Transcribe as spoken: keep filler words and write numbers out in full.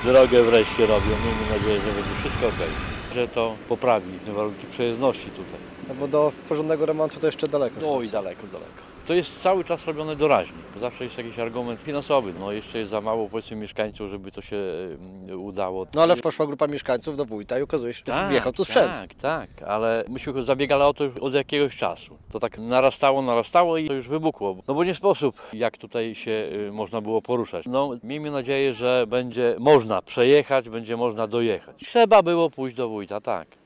Drogę wreszcie robią, miejmy nadzieję, że będzie wszystko okej. Że to poprawi warunki przejezdności tutaj. No bo do porządnego remontu to jeszcze daleko. No i daleko, daleko. To jest cały czas robione doraźnie, bo zawsze jest jakiś argument finansowy. No jeszcze jest za mało powiedzmy mieszkańców, żeby to się y, udało. No ale poszła grupa mieszkańców do wójta i okazuje się, że tak, wjechał tu sprzęt. Tak, tak, ale myśmy zabiegali o to już od jakiegoś czasu. To tak narastało, narastało i to już wybuchło. No bo nie sposób, jak tutaj się y, można było poruszać. No miejmy nadzieję, że będzie można przejechać, będzie można dojechać. Trzeba było pójść do wójta, tak.